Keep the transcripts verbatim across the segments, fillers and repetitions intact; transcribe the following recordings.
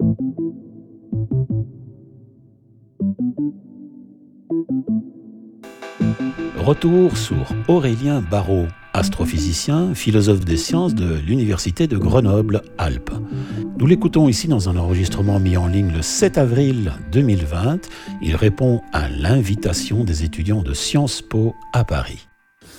Retour sur Aurélien Barraud, astrophysicien, philosophe des sciences de l'Université de Grenoble-Alpes. Nous l'écoutons ici dans un enregistrement mis en ligne le sept avril deux mille vingt. Il répond à l'invitation des étudiants de Sciences Po à Paris.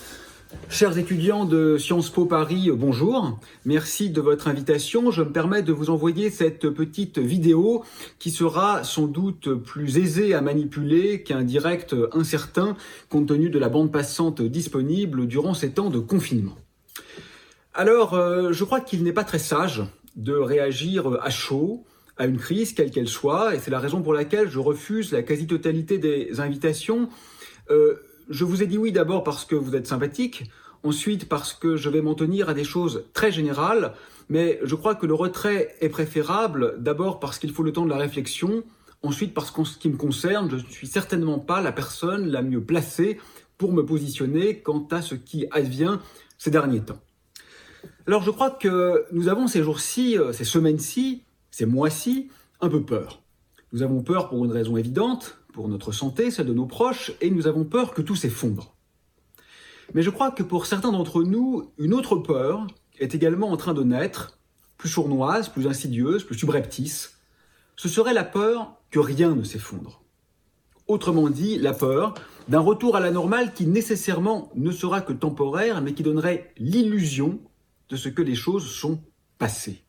Chers étudiants de Sciences Po Paris, bonjour. Merci de votre invitation. Je me permets de vous envoyer cette petite vidéo qui sera sans doute plus aisée à manipuler qu'un direct incertain compte tenu de la bande passante disponible durant ces temps de confinement. Alors, euh, je crois qu'il n'est pas très sage de réagir à chaud à une crise, quelle qu'elle soit, et c'est la raison pour laquelle je refuse la quasi-totalité des invitations. Euh, Je vous ai dit oui d'abord parce que vous êtes sympathique, ensuite parce que je vais m'en tenir à des choses très générales, mais je crois que le retrait est préférable, d'abord parce qu'il faut le temps de la réflexion, ensuite parce qu'en ce qui me concerne, je ne suis certainement pas la personne la mieux placée pour me positionner quant à ce qui advient ces derniers temps. Alors je crois que nous avons ces jours-ci, ces semaines-ci, ces mois-ci, un peu peur. Nous avons peur pour une raison évidente, pour notre santé, celle de nos proches, et nous avons peur que tout s'effondre. Mais je crois que pour certains d'entre nous, une autre peur est également en train de naître, plus sournoise, plus insidieuse, plus subreptice. Ce serait la peur que rien ne s'effondre. Autrement dit, la peur d'un retour à la normale qui nécessairement ne sera que temporaire, mais qui donnerait l'illusion de ce que les choses sont passées.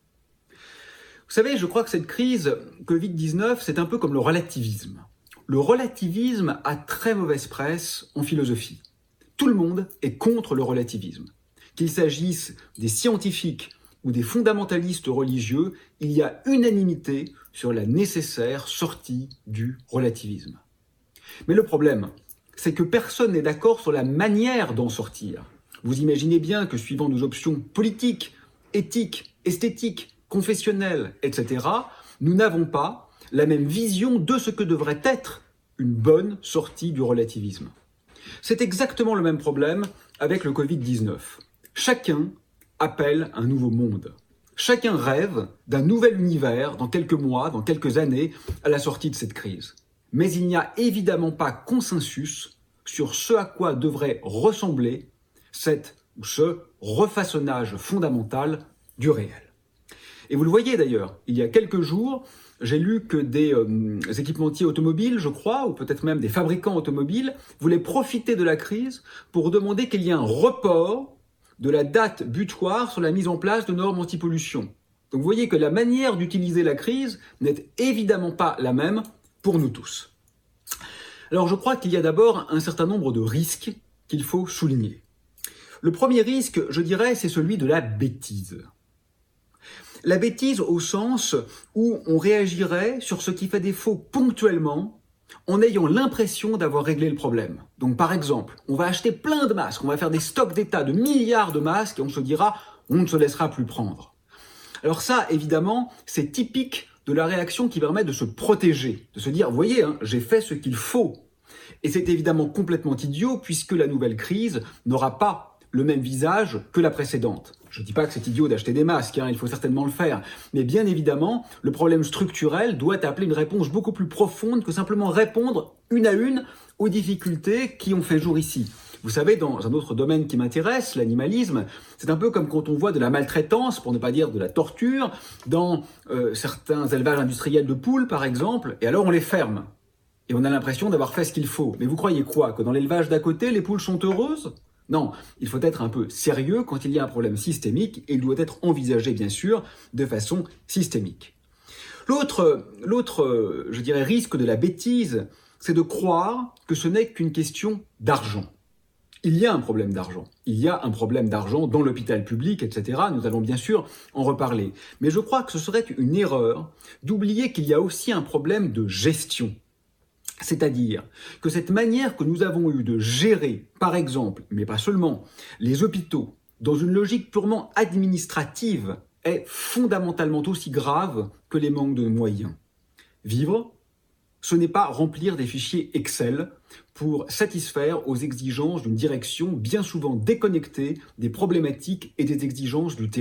Vous savez, je crois que cette crise covid dix-neuf, c'est un peu comme le relativisme. Le relativisme a très mauvaise presse en philosophie. Tout le monde est contre le relativisme. Qu'il s'agisse des scientifiques ou des fondamentalistes religieux, il y a unanimité sur la nécessaire sortie du relativisme. Mais le problème, c'est que personne n'est d'accord sur la manière d'en sortir. Vous imaginez bien que suivant nos options politiques, éthiques, esthétiques, confessionnelles, et cetera, nous n'avons pas la même vision de ce que devrait être une bonne sortie du relativisme. C'est exactement le même problème avec le covid dix-neuf. Chacun appelle un nouveau monde. Chacun rêve d'un nouvel univers dans quelques mois, dans quelques années, à la sortie de cette crise. Mais il n'y a évidemment pas consensus sur ce à quoi devrait ressembler cette ou ce refaçonnage fondamental du réel. Et vous le voyez d'ailleurs, il y a quelques jours, j'ai lu que des euh, équipementiers automobiles, je crois, ou peut-être même des fabricants automobiles, voulaient profiter de la crise pour demander qu'il y ait un report de la date butoir sur la mise en place de normes anti-pollution. Donc vous voyez que la manière d'utiliser la crise n'est évidemment pas la même pour nous tous. Alors je crois qu'il y a d'abord un certain nombre de risques qu'il faut souligner. Le premier risque, je dirais, c'est celui de la bêtise. La bêtise au sens où on réagirait sur ce qui fait défaut ponctuellement en ayant l'impression d'avoir réglé le problème. Donc par exemple, on va acheter plein de masques, on va faire des stocks d'État de milliards de masques et on se dira on ne se laissera plus prendre. Alors ça, évidemment, c'est typique de la réaction qui permet de se protéger, de se dire, vous voyez, hein, j'ai fait ce qu'il faut. Et c'est évidemment complètement idiot puisque la nouvelle crise n'aura pas le même visage que la précédente. Je ne dis pas que c'est idiot d'acheter des masques, hein, il faut certainement le faire. Mais bien évidemment, le problème structurel doit appeler une réponse beaucoup plus profonde que simplement répondre une à une aux difficultés qui ont fait jour ici. Vous savez, dans un autre domaine qui m'intéresse, l'animalisme, c'est un peu comme quand on voit de la maltraitance, pour ne pas dire de la torture, dans euh, certains élevages industriels de poules, par exemple, et alors on les ferme. Et on a l'impression d'avoir fait ce qu'il faut. Mais vous croyez quoi? Que dans l'élevage d'à côté, les poules sont heureuses? Non, il faut être un peu sérieux quand il y a un problème systémique et il doit être envisagé, bien sûr, de façon systémique. L'autre, l'autre, je dirais, risque de la bêtise, c'est de croire que ce n'est qu'une question d'argent. Il y a un problème d'argent. Il y a un problème d'argent dans l'hôpital public, et cetera. Nous allons bien sûr en reparler. Mais je crois que ce serait une erreur d'oublier qu'il y a aussi un problème de gestion. C'est-à-dire que cette manière que nous avons eue de gérer, par exemple, mais pas seulement, les hôpitaux, dans une logique purement administrative, est fondamentalement aussi grave que les manques de moyens. Vivre, ce n'est pas remplir des fichiers Excel pour satisfaire aux exigences d'une direction bien souvent déconnectée des problématiques et des exigences du terrain.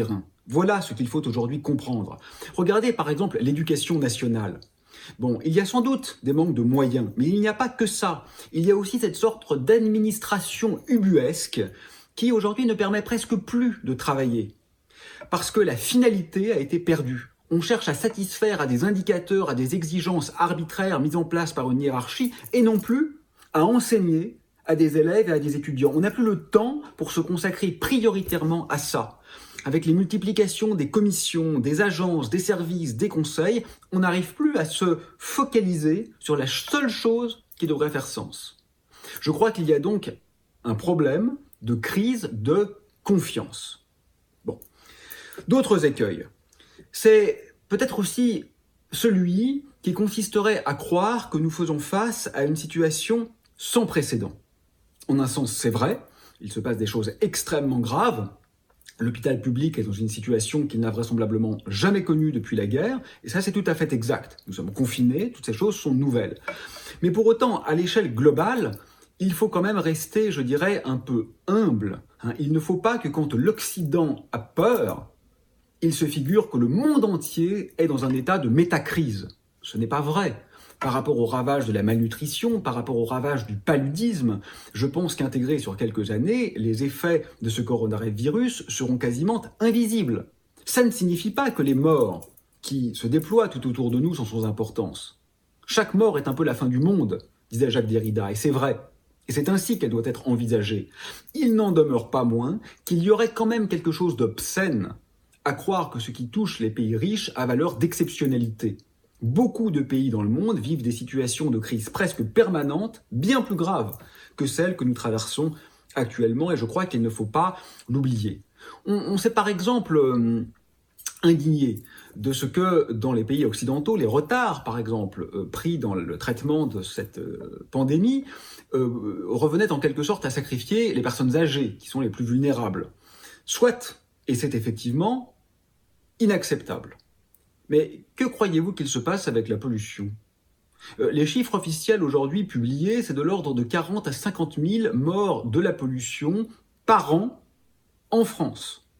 Voilà ce qu'il faut aujourd'hui comprendre. Regardez par exemple l'éducation nationale. Bon, il y a sans doute des manques de moyens, mais il n'y a pas que ça. Il y a aussi cette sorte d'administration ubuesque qui aujourd'hui ne permet presque plus de travailler. Parce que la finalité a été perdue. On cherche à satisfaire à des indicateurs, à des exigences arbitraires mises en place par une hiérarchie, et non plus à enseigner à des élèves et à des étudiants. On n'a plus le temps pour se consacrer prioritairement à ça. Avec les multiplications des commissions, des agences, des services, des conseils, on n'arrive plus à se focaliser sur la seule chose qui devrait faire sens. Je crois qu'il y a donc un problème de crise de confiance. Bon. D'autres écueils. C'est peut-être aussi celui qui consisterait à croire que nous faisons face à une situation sans précédent. En un sens, c'est vrai, il se passe des choses extrêmement graves. L'hôpital public est dans une situation qu'il n'a vraisemblablement jamais connue depuis la guerre, et ça c'est tout à fait exact. Nous sommes confinés, toutes ces choses sont nouvelles. Mais pour autant, à l'échelle globale, il faut quand même rester, je dirais, un peu humble. Il ne faut pas que quand l'Occident a peur, il se figure que le monde entier est dans un état de métacrise. Ce n'est pas vrai. Par rapport au ravage de la malnutrition, par rapport au ravage du paludisme, je pense qu'intégrés sur quelques années, les effets de ce coronavirus seront quasiment invisibles. Ça ne signifie pas que les morts qui se déploient tout autour de nous sont sans importance. Chaque mort est un peu la fin du monde, disait Jacques Derrida, et c'est vrai. Et c'est ainsi qu'elle doit être envisagée. Il n'en demeure pas moins qu'il y aurait quand même quelque chose d'obscène à croire que ce qui touche les pays riches a valeur d'exceptionnalité. Beaucoup de pays dans le monde vivent des situations de crise presque permanentes, bien plus graves que celles que nous traversons actuellement, et je crois qu'il ne faut pas l'oublier. On, on s'est par exemple euh, indigné de ce que dans les pays occidentaux, les retards par exemple euh, pris dans le traitement de cette euh, pandémie euh, revenaient en quelque sorte à sacrifier les personnes âgées, qui sont les plus vulnérables. Soit, et c'est effectivement inacceptable. Mais que croyez-vous qu'il se passe avec la pollution ? euh, Les chiffres officiels aujourd'hui publiés, c'est de l'ordre de quarante à cinquante mille morts de la pollution par an en France.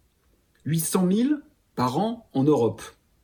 huit cent mille par an en Europe.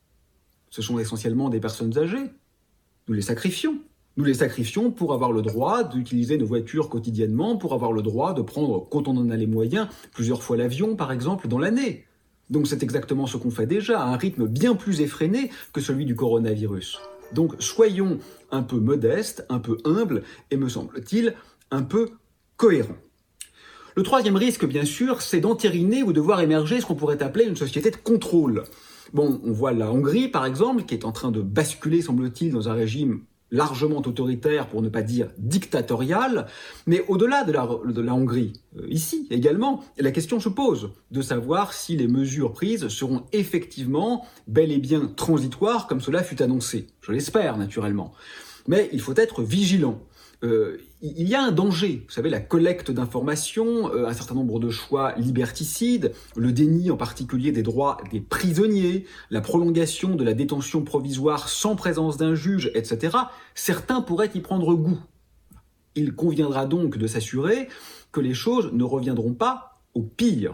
Ce sont essentiellement des personnes âgées. Nous les sacrifions. Nous les sacrifions pour avoir le droit d'utiliser nos voitures quotidiennement, pour avoir le droit de prendre, quand on en a les moyens, plusieurs fois l'avion, par exemple, dans l'année. Donc c'est exactement ce qu'on fait déjà, à un rythme bien plus effréné que celui du coronavirus. Donc soyons un peu modestes, un peu humbles, et me semble-t-il, un peu cohérents. Le troisième risque, bien sûr, c'est d'entériner ou de voir émerger ce qu'on pourrait appeler une société de contrôle. Bon, on voit la Hongrie, par exemple, qui est en train de basculer, semble-t-il, dans un régime largement autoritaire, pour ne pas dire dictatorial, mais au-delà de la, de la Hongrie, euh, ici également, la question se pose de savoir si les mesures prises seront effectivement bel et bien transitoires, comme cela fut annoncé. Je l'espère, naturellement. Mais il faut être vigilant. Euh, il y a un danger, vous savez, la collecte d'informations, euh, un certain nombre de choix liberticides, le déni en particulier des droits des prisonniers, la prolongation de la détention provisoire sans présence d'un juge, et cetera. Certains pourraient y prendre goût. Il conviendra donc de s'assurer que les choses ne reviendront pas au pire.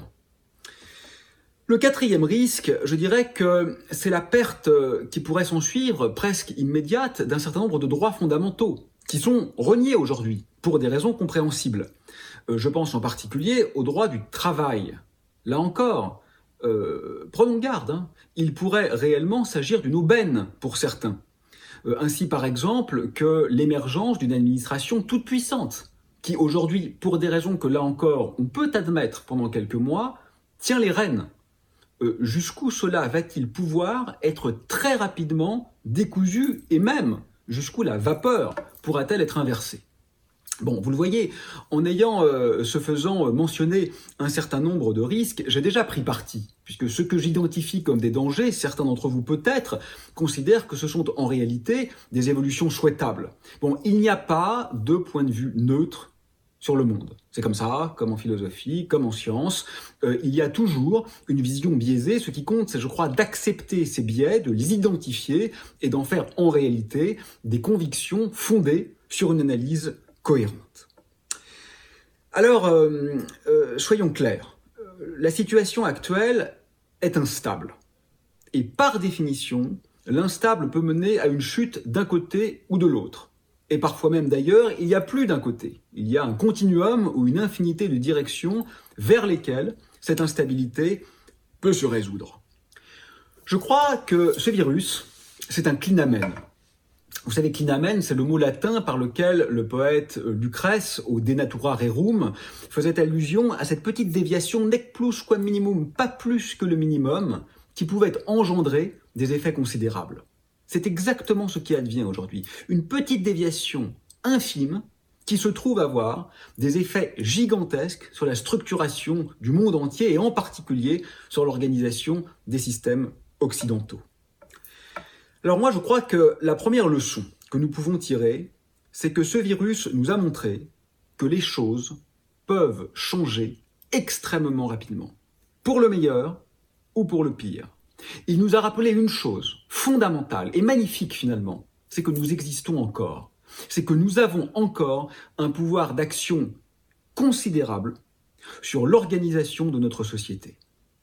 Le quatrième risque, je dirais que c'est la perte qui pourrait s'en suivre, presque immédiate, d'un certain nombre de droits fondamentaux, qui sont reniés aujourd'hui, pour des raisons compréhensibles. Euh, je pense en particulier au droit du travail. Là encore, euh, prenons garde, hein, il pourrait réellement s'agir d'une aubaine pour certains. Euh, ainsi par exemple que l'émergence d'une administration toute puissante, qui aujourd'hui, pour des raisons que là encore on peut admettre pendant quelques mois, tient les rênes. Euh, jusqu'où cela va-t-il pouvoir être très rapidement décousu, et même jusqu'où la vapeur pourra-t-elle être inversée ? Bon, vous le voyez, en ayant, euh, ce faisant, mentionné un certain nombre de risques, j'ai déjà pris parti, puisque ce que j'identifie comme des dangers, certains d'entre vous peut-être considèrent que ce sont en réalité des évolutions souhaitables. Bon, il n'y a pas de point de vue neutre sur le monde. C'est comme ça, comme en philosophie, comme en science. Euh, il y a toujours une vision biaisée. Ce qui compte, c'est, je crois, d'accepter ces biais, de les identifier et d'en faire en réalité des convictions fondées sur une analyse cohérente. Alors, euh, euh, soyons clairs. La situation actuelle est instable. Et par définition, l'instable peut mener à une chute d'un côté ou de l'autre. Et parfois même d'ailleurs, il n'y a plus d'un côté. Il y a un continuum ou une infinité de directions vers lesquelles cette instabilité peut se résoudre. Je crois que ce virus, c'est un clinamen. Vous savez, clinamen, c'est le mot latin par lequel le poète Lucrèce, au De Natura Rerum, faisait allusion à cette petite déviation nec plus quam minimum, pas plus que le minimum, qui pouvait engendrer des effets considérables. C'est exactement ce qui advient aujourd'hui. Une petite déviation infime qui se trouve avoir des effets gigantesques sur la structuration du monde entier et en particulier sur l'organisation des systèmes occidentaux. Alors moi, je crois que la première leçon que nous pouvons tirer, c'est que ce virus nous a montré que les choses peuvent changer extrêmement rapidement, pour le meilleur ou pour le pire. Il nous a rappelé une chose fondamentale et magnifique finalement, c'est que nous existons encore, c'est que nous avons encore un pouvoir d'action considérable sur l'organisation de notre société.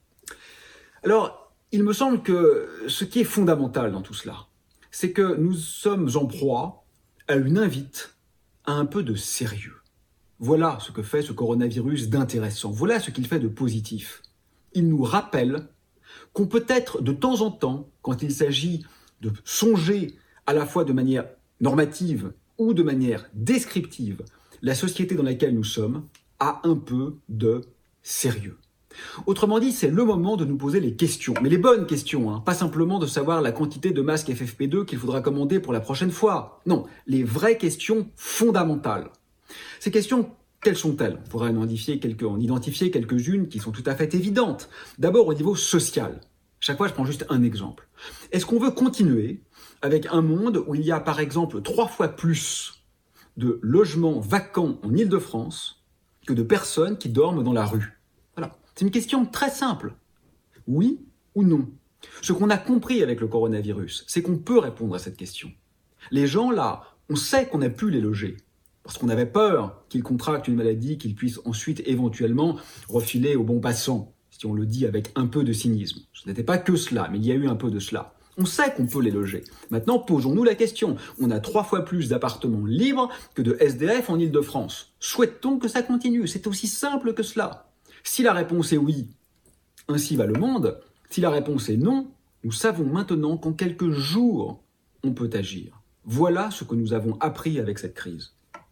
Alors, il me semble que ce qui est fondamental dans tout cela, c'est que nous sommes en proie à une invite à un peu de sérieux. Voilà ce que fait ce coronavirus d'intéressant, voilà ce qu'il fait de positif. Il nous rappelle qu'on peut être de temps en temps, quand il s'agit de songer à la fois de manière normative ou de manière descriptive, la société dans laquelle nous sommes a un peu de sérieux. Autrement dit, c'est le moment de nous poser les questions, mais les bonnes questions, hein, pas simplement de savoir la quantité de masques F F P deux qu'il faudra commander pour la prochaine fois. Non, les vraies questions fondamentales. Ces questions, quelles sont-elles ? On pourrait en identifier, quelques, en identifier quelques-unes qui sont tout à fait évidentes. D'abord au niveau social. Chaque fois, je prends juste un exemple. Est-ce qu'on veut continuer avec un monde où il y a par exemple trois fois plus de logements vacants en Île-de-France que de personnes qui dorment dans la rue ? Voilà. C'est une question très simple. Oui ou non ? Ce qu'on a compris avec le coronavirus, c'est qu'on peut répondre à cette question. Les gens là, on sait qu'on a pu les loger. Parce qu'on avait peur qu'ils contractent une maladie, qu'ils puissent ensuite éventuellement refiler aux bons passants, si on le dit avec un peu de cynisme. Ce n'était pas que cela, mais il y a eu un peu de cela. On sait qu'on peut les loger. Maintenant, posons-nous la question. On a trois fois plus d'appartements libres que de S D F en Île-de-France. Souhaite-t-on que ça continue ? C'est aussi simple que cela. Si la réponse est oui, ainsi va le monde. Si la réponse est non, nous savons maintenant qu'en quelques jours, on peut agir. Voilà ce que nous avons appris avec cette crise.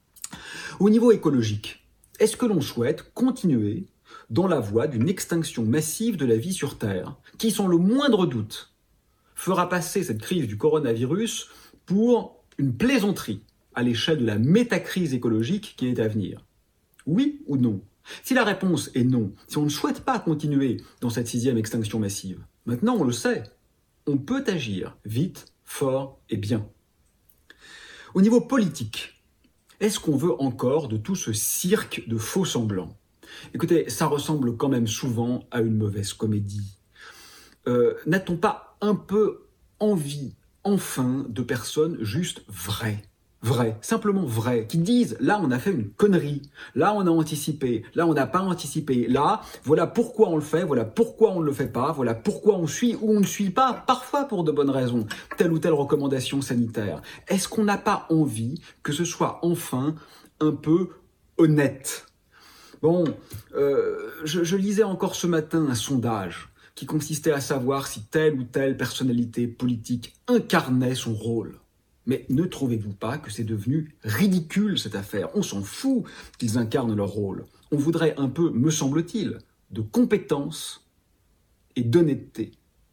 Au niveau écologique, est-ce que l'on souhaite continuer dans la voie d'une extinction massive de la vie sur Terre, qui, sans le moindre doute, fera passer cette crise du coronavirus pour une plaisanterie à l'échelle de la métacrise écologique qui est à venir ? Oui ou non ? Si la réponse est non, si on ne souhaite pas continuer dans cette sixième extinction massive, maintenant on le sait, on peut agir vite, fort et bien. Au niveau politique, est-ce qu'on veut encore de tout ce cirque de faux semblants ? Écoutez, ça ressemble quand même souvent à une mauvaise comédie. Euh, n'a-t-on pas un peu envie, enfin, de personnes juste vraies ? Vraies, simplement vraies, qui disent « là, on a fait une connerie, là, on a anticipé, là, on n'a pas anticipé, là, voilà pourquoi on le fait, voilà pourquoi on ne le fait pas, voilà pourquoi on suit ou on ne suit pas, parfois pour de bonnes raisons, telle ou telle recommandation sanitaire. » Est-ce qu'on n'a pas envie que ce soit enfin un peu honnête ? Bon, euh, je, je lisais encore ce matin un sondage qui consistait à savoir si telle ou telle personnalité politique incarnait son rôle. Mais ne trouvez-vous pas que c'est devenu ridicule cette affaire ? On s'en fout qu'ils incarnent leur rôle. On voudrait un peu, me semble-t-il, de compétence et d'honnêteté.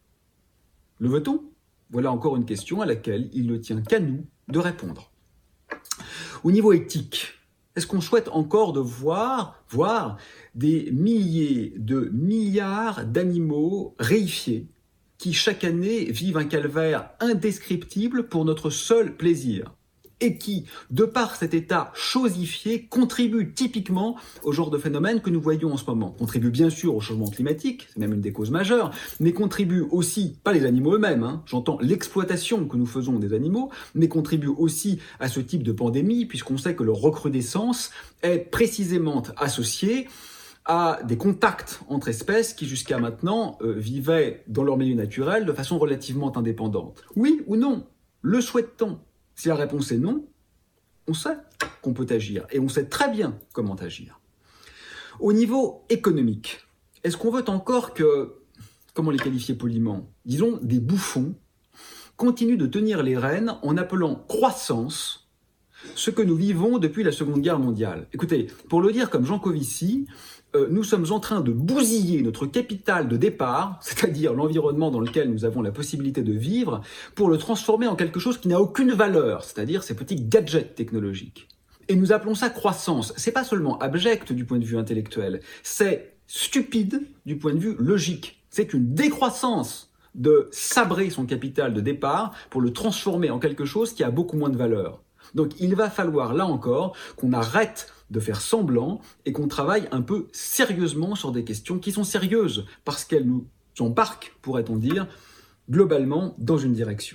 Le veut-on ? Voilà encore une question à laquelle il ne tient qu'à nous de répondre. Au niveau éthique, est-ce qu'on souhaite encore de voir, voir des milliers de milliards d'animaux réifiés qui chaque année vivent un calvaire indescriptible pour notre seul plaisir et qui, de par cet état chosifié, contribuent typiquement au genre de phénomène que nous voyons en ce moment. Contribuent bien sûr au changement climatique, c'est même une des causes majeures, mais contribuent aussi, pas les animaux eux-mêmes, hein, j'entends l'exploitation que nous faisons des animaux, mais contribuent aussi à ce type de pandémie, puisqu'on sait que leur recrudescence est précisément associée à des contacts entre espèces qui jusqu'à maintenant euh, vivaient dans leur milieu naturel de façon relativement indépendante? Oui ou non? Le souhaite-t-on? Si la réponse est non, on sait qu'on peut agir et on sait très bien comment agir. Au niveau économique, est-ce qu'on veut encore que, comment les qualifier poliment, disons des bouffons, continuent de tenir les rênes en appelant croissance ce que nous vivons depuis la Seconde Guerre mondiale? Écoutez, pour le dire comme Jean Covici, euh, nous sommes en train de bousiller notre capital de départ, c'est-à-dire l'environnement dans lequel nous avons la possibilité de vivre, pour le transformer en quelque chose qui n'a aucune valeur, c'est-à-dire ces petits gadgets technologiques. Et nous appelons ça croissance. C'est pas seulement abject du point de vue intellectuel, c'est stupide du point de vue logique. C'est une décroissance de sabrer son capital de départ pour le transformer en quelque chose qui a beaucoup moins de valeur. Donc il va falloir, là encore, qu'on arrête de faire semblant et qu'on travaille un peu sérieusement sur des questions qui sont sérieuses, parce qu'elles nous embarquent, pourrait-on dire, globalement dans une direction.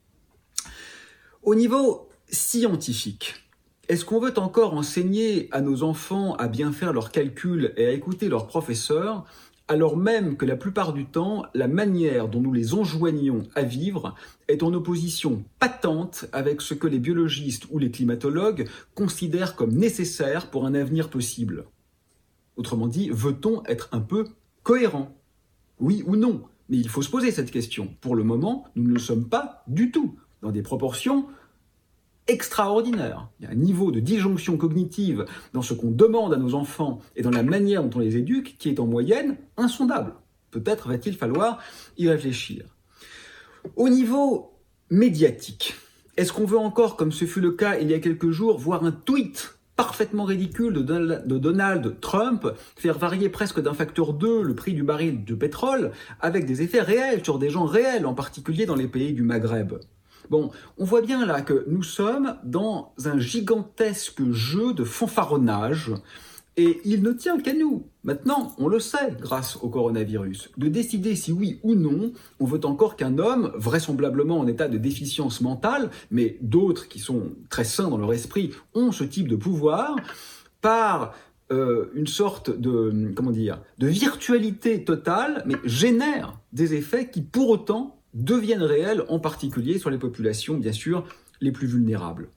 Au niveau scientifique, est-ce qu'on veut encore enseigner à nos enfants à bien faire leurs calculs et à écouter leurs professeurs, alors même que la plupart du temps, la manière dont nous les enjoignons à vivre est en opposition patente avec ce que les biologistes ou les climatologues considèrent comme nécessaire pour un avenir possible? Autrement dit, veut-on être un peu cohérent? Oui ou non? Mais il faut se poser cette question. Pour le moment, nous ne le sommes pas du tout, dans des proportions extraordinaire. Il y a un niveau de disjonction cognitive dans ce qu'on demande à nos enfants et dans la manière dont on les éduque qui est en moyenne insondable. Peut-être va-t-il falloir y réfléchir. Au niveau médiatique, est-ce qu'on veut encore, comme ce fut le cas il y a quelques jours, voir un tweet parfaitement ridicule de Donald Trump faire varier presque d'un facteur deux le prix du baril de pétrole avec des effets réels sur des gens réels, en particulier dans les pays du Maghreb? Bon, on voit bien là que nous sommes dans un gigantesque jeu de fanfaronnage et il ne tient qu'à nous. Maintenant, on le sait, grâce au coronavirus, de décider si oui ou non on veut encore qu'un homme, vraisemblablement en état de déficience mentale, mais d'autres qui sont très sains dans leur esprit, ont ce type de pouvoir, par euh, une sorte de, comment dire, de virtualité totale, mais génère des effets qui pour autant deviennent réels, en particulier sur les populations, bien sûr, les plus vulnérables.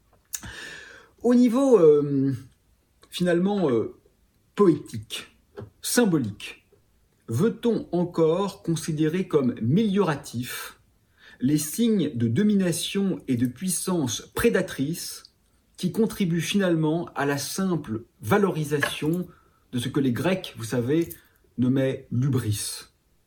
Au niveau, euh, finalement, euh, poétique, symbolique, veut-on encore considérer comme mélioratifs les signes de domination et de puissance prédatrice qui contribuent finalement à la simple valorisation de ce que les Grecs, vous savez, nommaient l'hubris?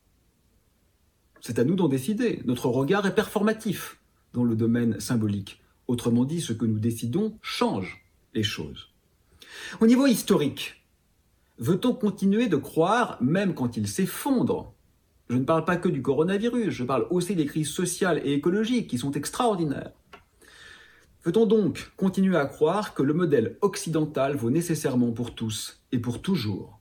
C'est à nous d'en décider. Notre regard est performatif dans le domaine symbolique. Autrement dit, ce que nous décidons change les choses. Au niveau historique, veut-on continuer de croire, même quand il s'effondre? Je ne parle pas que du coronavirus, je parle aussi des crises sociales et écologiques qui sont extraordinaires. Veut-on donc continuer à croire que le modèle occidental vaut nécessairement pour tous et pour toujours?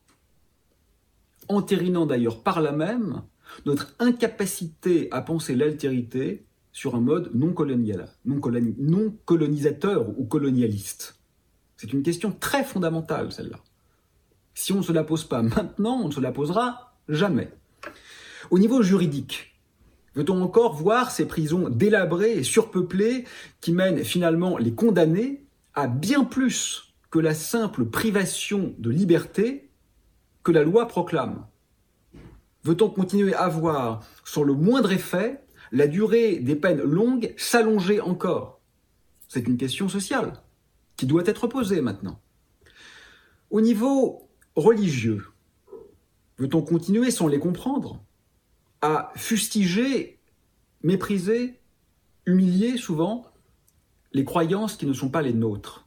Entérinant d'ailleurs par là même notre incapacité à penser l'altérité sur un mode non colonial, non, coloni- non colonisateur ou colonialiste. C'est une question très fondamentale, celle-là. Si on ne se la pose pas maintenant, on ne se la posera jamais. Au niveau juridique, veut-on encore voir ces prisons délabrées et surpeuplées qui mènent finalement les condamnés à bien plus que la simple privation de liberté que la loi proclame? Veut-on continuer à voir, sur le moindre effet, la durée des peines longues s'allonger encore? C'est une question sociale qui doit être posée maintenant. Au niveau religieux, veut-on continuer, sans les comprendre, à fustiger, mépriser, humilier souvent les croyances qui ne sont pas les nôtres?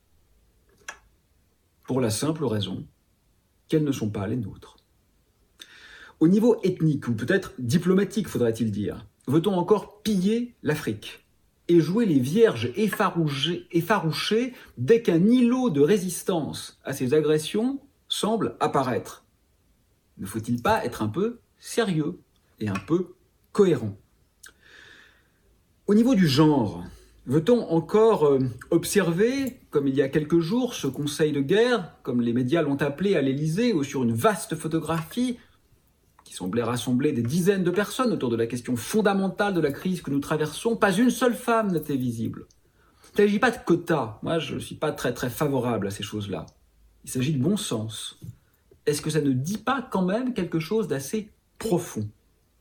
Pour la simple raison qu'elles ne sont pas les nôtres. Au niveau ethnique, ou peut-être diplomatique, faudrait-il dire, veut-on encore piller l'Afrique et jouer les vierges effarouchées, effarouchées dès qu'un îlot de résistance à ces agressions semble apparaître? Ne faut-il pas être un peu sérieux et un peu cohérent? Au niveau du genre, Veut-on encore euh, observer, comme il y a quelques jours, ce conseil de guerre, comme les médias l'ont appelé à l'Élysée, ou sur une vaste photographie qui semblait rassembler des dizaines de personnes autour de la question fondamentale de la crise que nous traversons, pas une seule femme n'était visible. Il ne s'agit pas de quotas. Moi, je ne suis pas très très favorable à ces choses-là. Il s'agit de bon sens. Est-ce que ça ne dit pas quand même quelque chose d'assez profond?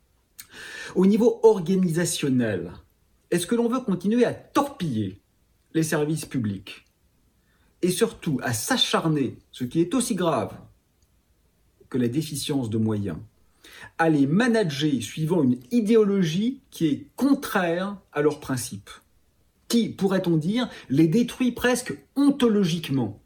Au niveau organisationnel, est-ce que l'on veut continuer à torpiller les services publics et surtout à s'acharner, ce qui est aussi grave que la déficience de moyens, à les manager suivant une idéologie qui est contraire à leurs principes, qui, pourrait-on dire, les détruit presque ontologiquement?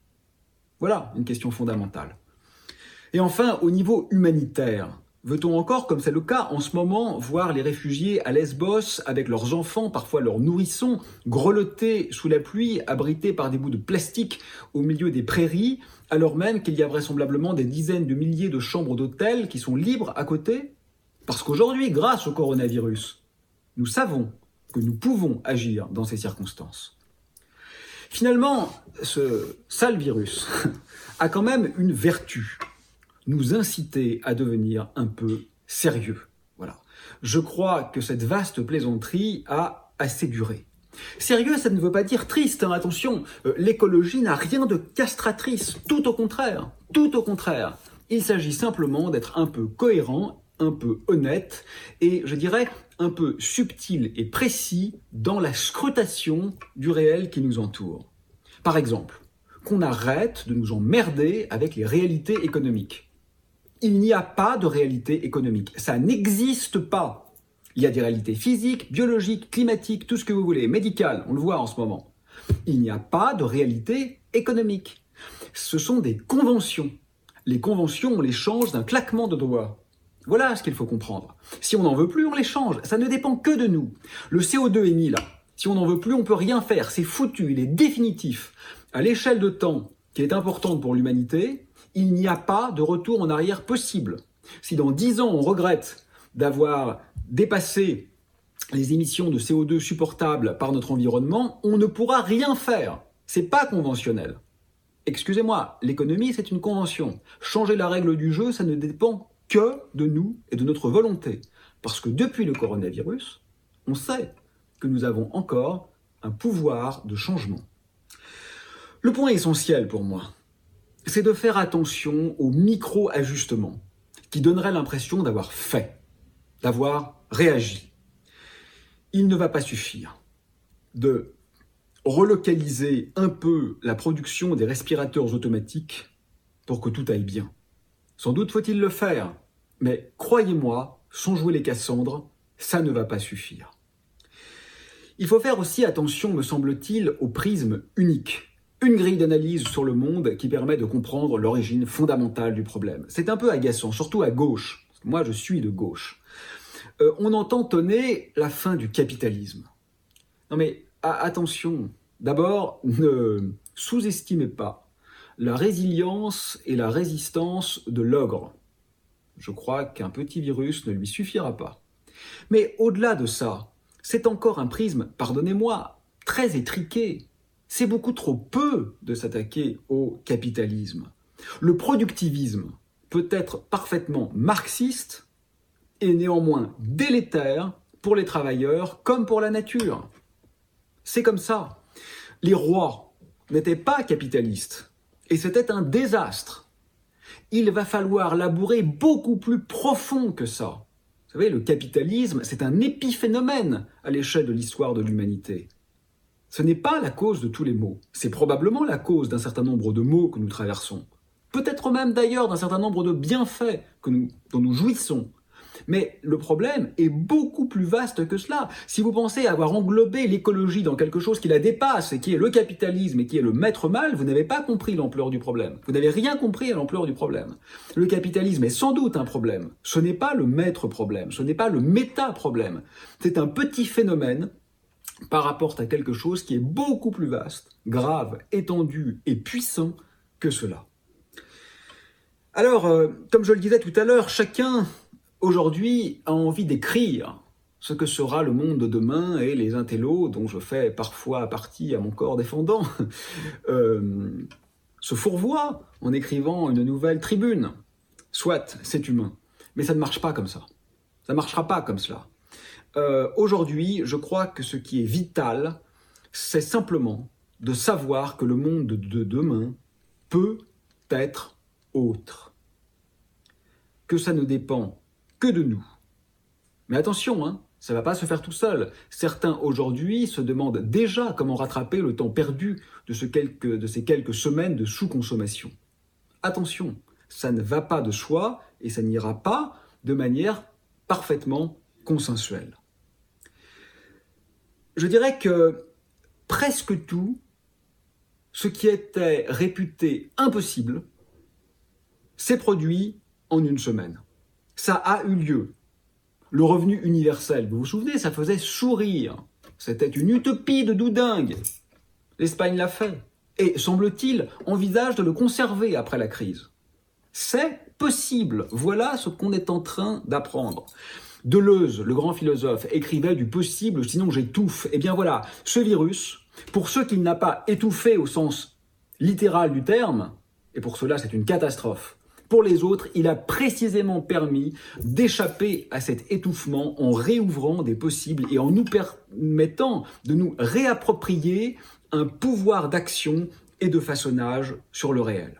Voilà une question fondamentale. Et enfin, au niveau humanitaire, veut-on encore, comme c'est le cas en ce moment, voir les réfugiés à Lesbos avec leurs enfants, parfois leurs nourrissons, grelottés sous la pluie, abrités par des bouts de plastique au milieu des prairies, alors même qu'il y a vraisemblablement des dizaines de milliers de chambres d'hôtel qui sont libres à côté? Parce qu'aujourd'hui, grâce au coronavirus, nous savons que nous pouvons agir dans ces circonstances. Finalement, ce sale virus a quand même une vertu: nous inciter à devenir un peu sérieux. Voilà. Je crois que cette vaste plaisanterie a assez duré. Sérieux, ça ne veut pas dire triste, hein, attention. Euh, l'écologie n'a rien de castratrice, tout au contraire, tout au contraire. Il s'agit simplement d'être un peu cohérent, un peu honnête et, je dirais, un peu subtil et précis dans la scrutation du réel qui nous entoure. Par exemple, qu'on arrête de nous emmerder avec les réalités économiques. Il n'y a pas de réalité économique. Ça n'existe pas. Il y a des réalités physiques, biologiques, climatiques, tout ce que vous voulez, médicales, on le voit en ce moment. Il n'y a pas de réalité économique. Ce sont des conventions. Les conventions, on les change d'un claquement de doigts. Voilà ce qu'il faut comprendre. Si on n'en veut plus, on les change. Ça ne dépend que de nous. Le C O deux est mis là. Si on n'en veut plus, on ne peut rien faire. C'est foutu, il est définitif. À l'échelle de temps qui est importante pour l'humanité, il n'y a pas de retour en arrière possible. Si dans dix ans, on regrette d'avoir dépassé les émissions de C O deux supportables par notre environnement, on ne pourra rien faire. C'est pas conventionnel. Excusez-moi, l'économie, c'est une convention. Changer la règle du jeu, ça ne dépend que de nous et de notre volonté. Parce que depuis le coronavirus, on sait que nous avons encore un pouvoir de changement. Le point essentiel pour moi, c'est de faire attention aux micro-ajustements qui donneraient l'impression d'avoir fait, d'avoir réagi. Il ne va pas suffire de relocaliser un peu la production des respirateurs automatiques pour que tout aille bien. Sans doute faut-il le faire, mais croyez-moi, sans jouer les Cassandres, ça ne va pas suffire. Il faut faire aussi attention, me semble-t-il, au prisme unique. Une grille d'analyse sur le monde qui permet de comprendre l'origine fondamentale du problème. C'est un peu agaçant, surtout à gauche. Moi, je suis de gauche. Euh, on entend tonner la fin du capitalisme. Non mais, a- attention, d'abord, ne sous-estimez pas la résilience et la résistance de l'ogre. Je crois qu'un petit virus ne lui suffira pas. Mais au-delà de ça, c'est encore un prisme, pardonnez-moi, très étriqué. C'est beaucoup trop peu de s'attaquer au capitalisme. Le productivisme peut être parfaitement marxiste et néanmoins délétère pour les travailleurs comme pour la nature. C'est comme ça. Les rois n'étaient pas capitalistes et c'était un désastre. Il va falloir labourer beaucoup plus profond que ça. Vous savez, le capitalisme, c'est un épiphénomène à l'échelle de l'histoire de l'humanité. Ce n'est pas la cause de tous les maux. C'est probablement la cause d'un certain nombre de maux que nous traversons. Peut-être même d'ailleurs d'un certain nombre de bienfaits que nous, dont nous jouissons. Mais le problème est beaucoup plus vaste que cela. Si vous pensez avoir englobé l'écologie dans quelque chose qui la dépasse et qui est le capitalisme et qui est le maître mal, vous n'avez pas compris l'ampleur du problème. Vous n'avez rien compris à l'ampleur du problème. Le capitalisme est sans doute un problème. Ce n'est pas le maître problème. Ce n'est pas le méta-problème. C'est un petit phénomène par rapport à quelque chose qui est beaucoup plus vaste, grave, étendu et puissant que cela. Alors, euh, comme je le disais tout à l'heure, chacun aujourd'hui a envie d'écrire ce que sera le monde de demain et les intellos, dont je fais parfois partie à mon corps défendant, euh, se fourvoient en écrivant une nouvelle tribune. Soit, c'est humain, mais ça ne marche pas comme ça. Ça ne marchera pas comme cela. Euh, aujourd'hui, je crois que ce qui est vital, c'est simplement de savoir que le monde de demain peut être autre. Que ça ne dépend que de nous. Mais attention, hein, ça ne va pas se faire tout seul. Certains aujourd'hui se demandent déjà comment rattraper le temps perdu de, ce quelques, de ces quelques semaines de sous-consommation. Attention, ça ne va pas de soi et ça n'ira pas de manière parfaitement consensuelle. Je dirais que presque tout ce qui était réputé impossible s'est produit en une semaine. Ça a eu lieu. Le revenu universel, vous vous souvenez, ça faisait sourire. C'était une utopie de doudingue. L'Espagne l'a fait. Et, semble-t-il, envisage de le conserver après la crise. C'est possible. Voilà ce qu'on est en train d'apprendre. Deleuze, le grand philosophe, écrivait du possible, sinon j'étouffe. Eh bien voilà, ce virus, pour ceux qu'il n'a pas étouffé au sens littéral du terme, et pour cela c'est une catastrophe, pour les autres, il a précisément permis d'échapper à cet étouffement en réouvrant des possibles et en nous permettant de nous réapproprier un pouvoir d'action et de façonnage sur le réel.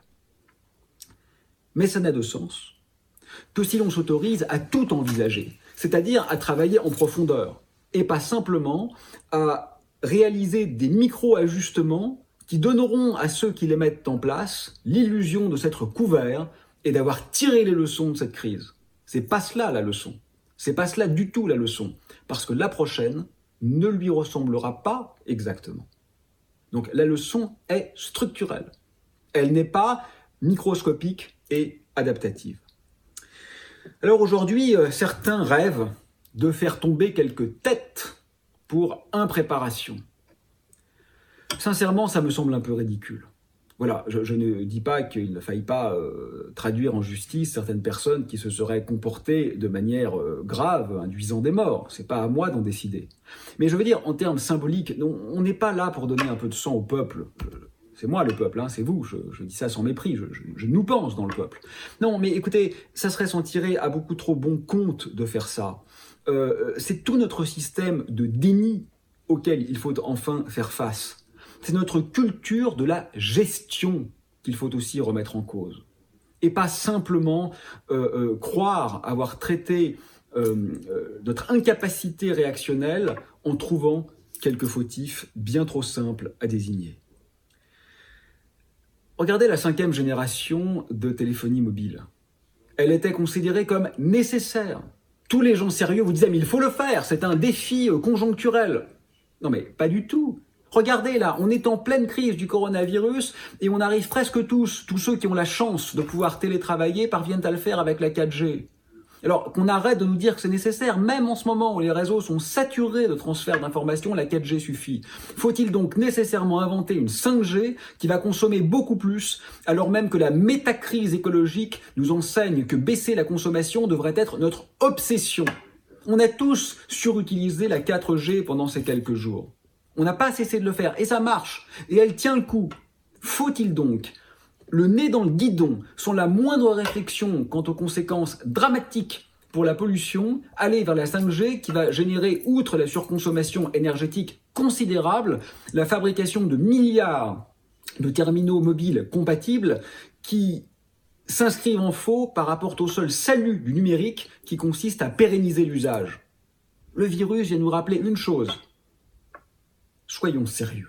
Mais ça n'a de sens que si l'on s'autorise à tout envisager, c'est-à-dire à travailler en profondeur, et pas simplement à réaliser des micro-ajustements qui donneront à ceux qui les mettent en place l'illusion de s'être couverts et d'avoir tiré les leçons de cette crise. C'est pas cela la leçon. C'est pas cela du tout la leçon. Parce que la prochaine ne lui ressemblera pas exactement. Donc la leçon est structurelle. Elle n'est pas microscopique et adaptative. Alors aujourd'hui, certains rêvent de faire tomber quelques têtes pour impréparation. Sincèrement, ça me semble un peu ridicule. Voilà, je, je ne dis pas qu'il ne faille pas euh, traduire en justice certaines personnes qui se seraient comportées de manière euh, grave, induisant des morts. C'est pas à moi d'en décider. Mais je veux dire, en termes symboliques, non, on n'est pas là pour donner un peu de sang au peuple. C'est moi le peuple, hein, c'est vous. Je, je dis ça sans mépris. Je, je, je nous pense dans le peuple. Non, mais écoutez, ça serait s'en tirer à beaucoup trop bon compte de faire ça. Euh, c'est tout notre système de déni auquel il faut enfin faire face. C'est notre culture de la gestion qu'il faut aussi remettre en cause. Et pas simplement euh, euh, croire avoir traité euh, euh, notre incapacité réactionnelle en trouvant quelques fautifs bien trop simples à désigner. Regardez la cinquième génération de téléphonie mobile. Elle était considérée comme nécessaire. Tous les gens sérieux vous disaient « mais il faut le faire, c'est un défi conjoncturel ». Non mais pas du tout. Regardez là, on est en pleine crise du coronavirus et on arrive presque tous, tous ceux qui ont la chance de pouvoir télétravailler parviennent à le faire avec la quatre G. Alors qu'on arrête de nous dire que c'est nécessaire, même en ce moment où les réseaux sont saturés de transferts d'informations, la quatre G suffit. Faut-il donc nécessairement inventer une cinq G qui va consommer beaucoup plus, alors même que la métacrise écologique nous enseigne que baisser la consommation devrait être notre obsession? On a tous surutilisé la quatre G pendant ces quelques jours. On n'a pas cessé de le faire, et ça marche, et elle tient le coup. Faut-il donc, le nez dans le guidon, sans la moindre réflexion quant aux conséquences dramatiques pour la pollution, aller vers la cinq G qui va générer, outre la surconsommation énergétique considérable, la fabrication de milliards de terminaux mobiles compatibles qui s'inscrivent en faux par rapport au seul salut du numérique qui consiste à pérenniser l'usage. Le virus vient nous rappeler une chose. Soyons sérieux.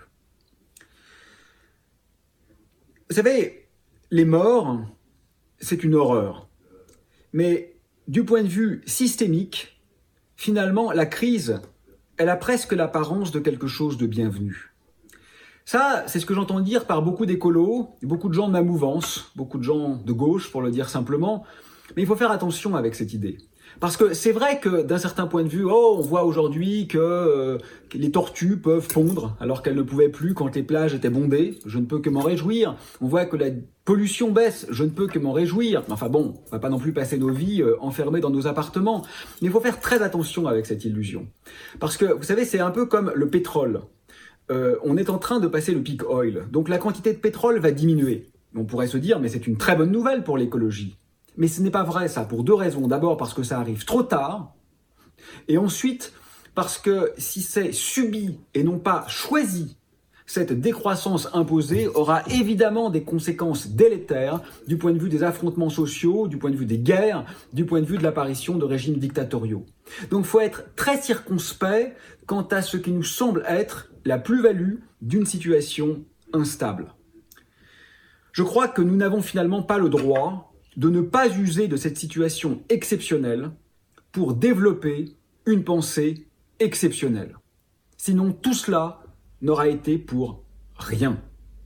Vous savez, les morts, c'est une horreur. Mais du point de vue systémique, finalement, la crise, elle a presque l'apparence de quelque chose de bienvenu. Ça, c'est ce que j'entends dire par beaucoup d'écolos, beaucoup de gens de ma mouvance, beaucoup de gens de gauche, pour le dire simplement. Mais il faut faire attention avec cette idée. Parce que c'est vrai que d'un certain point de vue, oh, on voit aujourd'hui que, euh, que les tortues peuvent pondre alors qu'elles ne pouvaient plus quand les plages étaient bondées. Je ne peux que m'en réjouir. On voit que la pollution baisse. Je ne peux que m'en réjouir. Enfin bon, on va pas non plus passer nos vies euh, enfermées dans nos appartements. Mais il faut faire très attention avec cette illusion. Parce que, vous savez, c'est un peu comme le pétrole. Euh, on est en train de passer le peak oil. Donc la quantité de pétrole va diminuer. On pourrait se dire, mais c'est une très bonne nouvelle pour l'écologie. Mais ce n'est pas vrai ça, pour deux raisons. D'abord parce que ça arrive trop tard, et ensuite parce que si c'est subi et non pas choisi, cette décroissance imposée aura évidemment des conséquences délétères du point de vue des affrontements sociaux, du point de vue des guerres, du point de vue de l'apparition de régimes dictatoriaux. Donc il faut être très circonspect quant à ce qui nous semble être la plus-value d'une situation instable. Je crois que nous n'avons finalement pas le droit de ne pas user de cette situation exceptionnelle pour développer une pensée exceptionnelle. Sinon, tout cela n'aura été pour rien.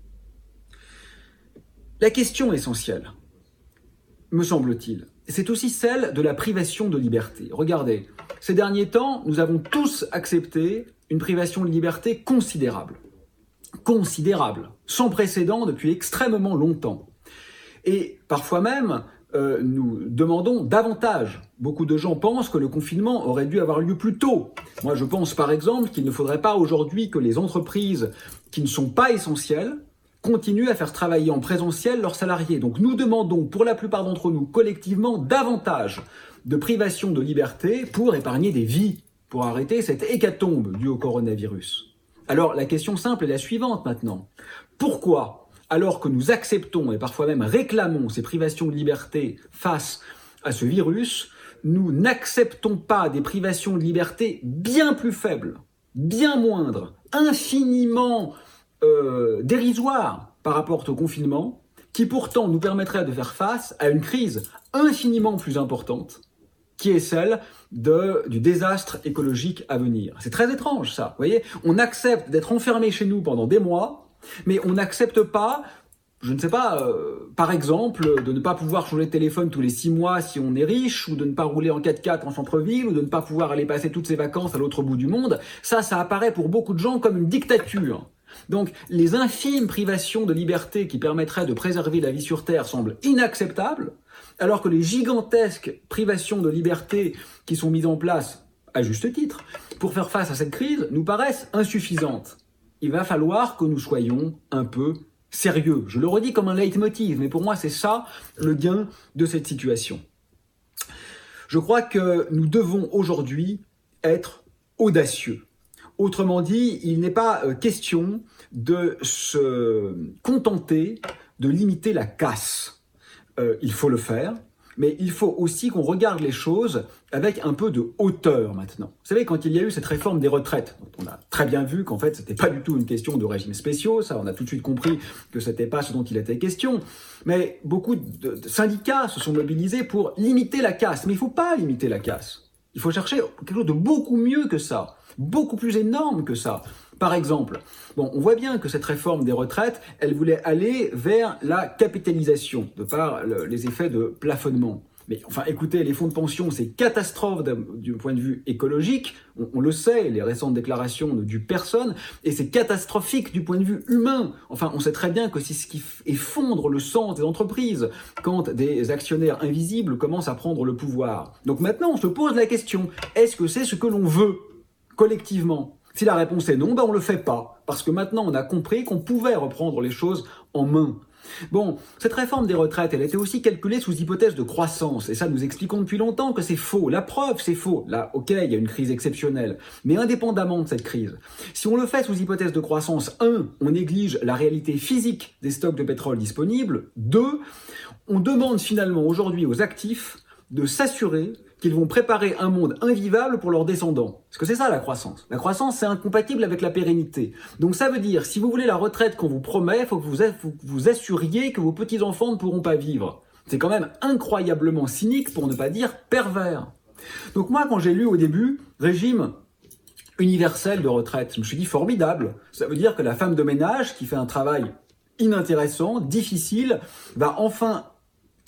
La question essentielle, me semble-t-il, c'est aussi celle de la privation de liberté. Regardez, ces derniers temps, nous avons tous accepté une privation de liberté considérable. Considérable, sans précédent depuis extrêmement longtemps. Et parfois même, euh, nous demandons davantage. Beaucoup de gens pensent que le confinement aurait dû avoir lieu plus tôt. Moi, je pense par exemple qu'il ne faudrait pas aujourd'hui que les entreprises qui ne sont pas essentielles continuent à faire travailler en présentiel leurs salariés. Donc nous demandons, pour la plupart d'entre nous, collectivement, davantage de privation de liberté pour épargner des vies, pour arrêter cette hécatombe due au coronavirus. Alors la question simple est la suivante maintenant. Pourquoi ? Alors que nous acceptons et parfois même réclamons ces privations de liberté face à ce virus, nous n'acceptons pas des privations de liberté bien plus faibles, bien moindres, infiniment euh, dérisoires par rapport au confinement, qui pourtant nous permettraient de faire face à une crise infiniment plus importante, qui est celle de, du désastre écologique à venir. C'est très étrange ça, vous voyez ? On accepte d'être enfermé chez nous pendant des mois, mais on n'accepte pas, je ne sais pas, euh, par exemple, de ne pas pouvoir changer de téléphone tous les six mois si on est riche, ou de ne pas rouler en quatre-quatre en centre-ville, ou de ne pas pouvoir aller passer toutes ses vacances à l'autre bout du monde. Ça, ça apparaît pour beaucoup de gens comme une dictature. Donc, les infimes privations de liberté qui permettraient de préserver la vie sur Terre semblent inacceptables, alors que les gigantesques privations de liberté qui sont mises en place, à juste titre, pour faire face à cette crise, nous paraissent insuffisantes. Il va falloir que nous soyons un peu sérieux. Je le redis comme un leitmotiv, mais pour moi c'est ça le gain de cette situation. Je crois que nous devons aujourd'hui être audacieux. Autrement dit, il n'est pas question de se contenter de limiter la casse. Euh, il faut le faire, mais il faut aussi qu'on regarde les choses avec un peu de hauteur maintenant. Vous savez, quand il y a eu cette réforme des retraites, on a très bien vu qu'en fait, c'était pas du tout une question de régimes spéciaux, ça, on a tout de suite compris que c'était pas ce dont il était question, mais beaucoup de, de syndicats se sont mobilisés pour limiter la casse, mais il faut pas limiter la casse. Il faut chercher quelque chose de beaucoup mieux que ça, beaucoup plus énorme que ça. Par exemple, bon, on voit bien que cette réforme des retraites, elle voulait aller vers la capitalisation, de par le, les effets de plafonnement. Mais enfin, écoutez, les fonds de pension, c'est catastrophe du point de vue écologique, on, on le sait, les récentes déclarations ne duent personne, et c'est catastrophique du point de vue humain. Enfin, on sait très bien que c'est ce qui effondre le sens des entreprises, quand des actionnaires invisibles commencent à prendre le pouvoir. Donc maintenant, on se pose la question, est-ce que c'est ce que l'on veut, collectivement ? Si la réponse est non, ben on le fait pas, parce que maintenant on a compris qu'on pouvait reprendre les choses en main. Bon, cette réforme des retraites, elle était aussi calculée sous hypothèse de croissance, et ça nous expliquons depuis longtemps que c'est faux. La preuve, c'est faux. Là, ok, il y a une crise exceptionnelle, mais indépendamment de cette crise, si on le fait sous hypothèse de croissance, un, on néglige la réalité physique des stocks de pétrole disponibles, deux, on demande finalement aujourd'hui aux actifs de s'assurer qu'ils vont préparer un monde invivable pour leurs descendants. Parce que c'est ça la croissance. La croissance, c'est incompatible avec la pérennité. Donc ça veut dire, si vous voulez la retraite qu'on vous promet, il faut que vous vous assuriez que vos petits-enfants ne pourront pas vivre. C'est quand même incroyablement cynique, pour ne pas dire pervers. Donc moi, quand j'ai lu au début « régime universel de retraite », je me suis dit formidable. Ça veut dire que la femme de ménage, qui fait un travail inintéressant, difficile, va enfin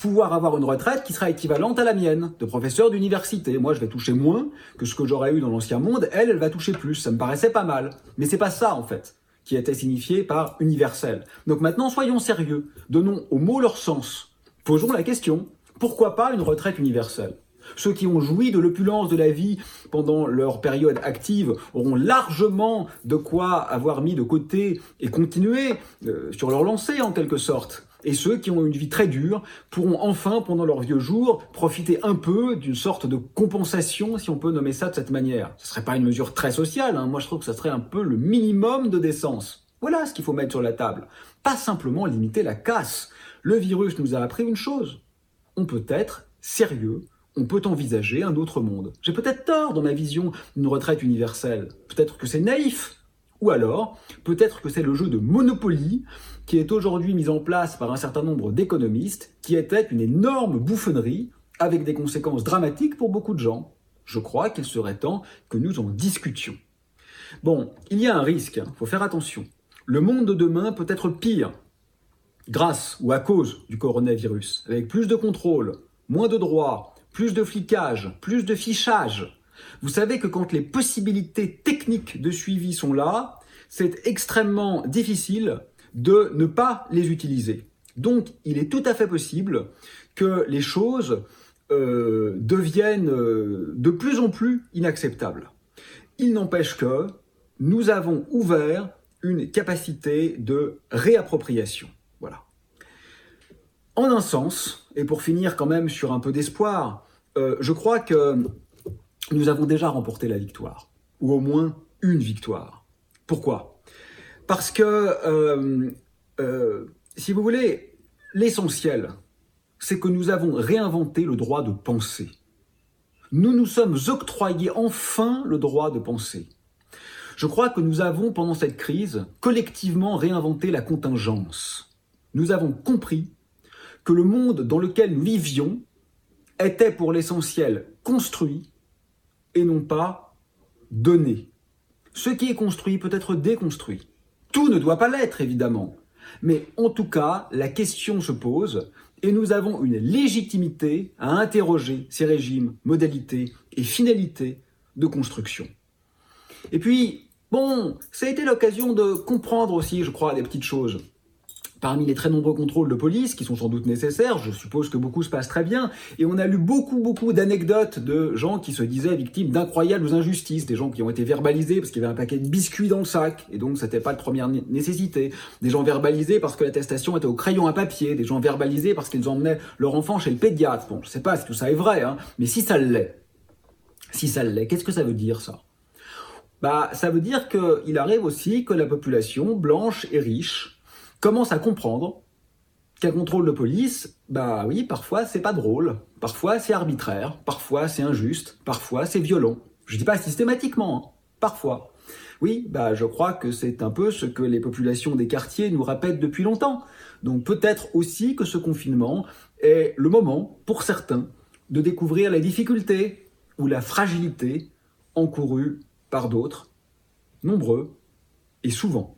pouvoir avoir une retraite qui sera équivalente à la mienne, de professeur d'université. Moi, je vais toucher moins que ce que j'aurais eu dans l'ancien monde. Elle, elle va toucher plus. Ça me paraissait pas mal. Mais c'est pas ça, en fait, qui était signifié par universel. Donc maintenant, soyons sérieux. Donnons aux mots leur sens. Posons la question. Pourquoi pas une retraite universelle ? Ceux qui ont joui de l'opulence de la vie pendant leur période active auront largement de quoi avoir mis de côté et continuer euh, sur leur lancée en quelque sorte. Et ceux qui ont une vie très dure pourront enfin, pendant leurs vieux jours, profiter un peu d'une sorte de compensation, si on peut nommer ça de cette manière. Ce ne serait pas une mesure très sociale, hein. Moi je trouve que ça serait un peu le minimum de décence. Voilà ce qu'il faut mettre sur la table. Pas simplement limiter la casse. Le virus nous a appris une chose. On peut être sérieux. On peut envisager un autre monde. J'ai peut-être tort dans ma vision d'une retraite universelle. Peut-être que c'est naïf. Ou alors, peut-être que c'est le jeu de Monopoly qui est aujourd'hui mis en place par un certain nombre d'économistes, qui était une énorme bouffonnerie avec des conséquences dramatiques pour beaucoup de gens. Je crois qu'il serait temps que nous en discutions. Bon, il y a un risque, il faut faire attention. Le monde de demain peut être pire, grâce ou à cause du coronavirus, avec plus de contrôle, moins de droits, plus de flicage, plus de fichage. Vous savez que quand les possibilités techniques de suivi sont là, c'est extrêmement difficile de ne pas les utiliser. Donc, il est tout à fait possible que les choses euh, deviennent euh, de plus en plus inacceptables. Il n'empêche que nous avons ouvert une capacité de réappropriation. Voilà. En un sens, et pour finir quand même sur un peu d'espoir, euh, je crois que nous avons déjà remporté la victoire, ou au moins une victoire. Pourquoi ? Parce que, euh, euh, si vous voulez, l'essentiel, c'est que nous avons réinventé le droit de penser. Nous nous sommes octroyés enfin le droit de penser. Je crois que nous avons, pendant cette crise, collectivement réinventé la contingence. Nous avons compris que le monde dans lequel nous vivions était pour l'essentiel construit et non pas donné. Ce qui est construit peut être déconstruit. Tout ne doit pas l'être, évidemment. Mais en tout cas, la question se pose et nous avons une légitimité à interroger ces régimes, modalités et finalités de construction. Et puis, bon, ça a été l'occasion de comprendre aussi, je crois, des petites choses. Parmi les très nombreux contrôles de police, qui sont sans doute nécessaires, je suppose que beaucoup se passe très bien, et on a lu beaucoup, beaucoup d'anecdotes de gens qui se disaient victimes d'incroyables injustices, des gens qui ont été verbalisés parce qu'il y avait un paquet de biscuits dans le sac, et donc c'était pas de première nécessité, des gens verbalisés parce que l'attestation était au crayon à papier, des gens verbalisés parce qu'ils emmenaient leur enfant chez le pédiatre. Bon, je sais pas si tout ça est vrai, hein, mais si ça l'est, si ça l'est, qu'est-ce que ça veut dire, ça ? Bah, ça veut dire qu'il arrive aussi que la population, blanche et riche, commence à comprendre qu'un contrôle de police, bah oui, parfois c'est pas drôle, parfois c'est arbitraire, parfois c'est injuste, parfois c'est violent. Je dis pas systématiquement, hein, parfois. Oui, bah je crois que c'est un peu ce que les populations des quartiers nous répètent depuis longtemps. Donc peut-être aussi que ce confinement est le moment, pour certains, de découvrir la difficulté ou la fragilité encourue par d'autres, nombreux et souvent.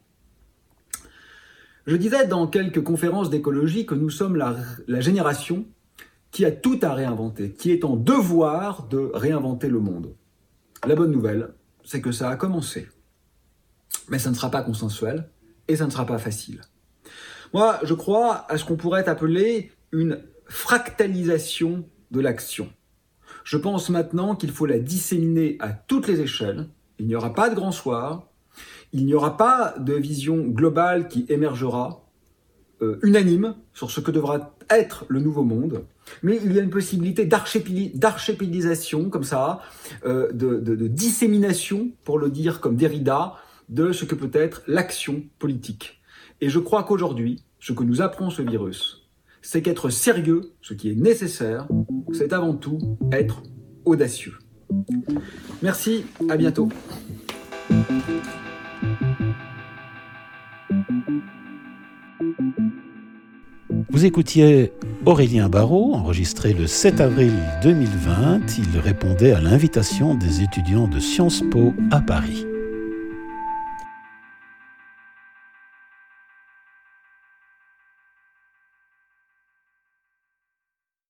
Je disais dans quelques conférences d'écologie que nous sommes la, la génération qui a tout à réinventer, qui est en devoir de réinventer le monde. La bonne nouvelle, c'est que ça a commencé. Mais ça ne sera pas consensuel et ça ne sera pas facile. Moi, je crois à ce qu'on pourrait appeler une fractalisation de l'action. Je pense maintenant qu'il faut la disséminer à toutes les échelles. Il n'y aura pas de grand soir. Il n'y aura pas de vision globale qui émergera, euh, unanime, sur ce que devra être le nouveau monde, mais il y a une possibilité d'archipélisation, comme ça, euh, de, de, de dissémination, pour le dire comme Derrida, de ce que peut être l'action politique. Et je crois qu'aujourd'hui, ce que nous apprend ce virus, c'est qu'être sérieux, ce qui est nécessaire, c'est avant tout être audacieux. Merci, à bientôt. Vous écoutiez Aurélien Barraud, enregistré le sept avril deux mille vingt. Il répondait à l'invitation des étudiants de Sciences Po à Paris.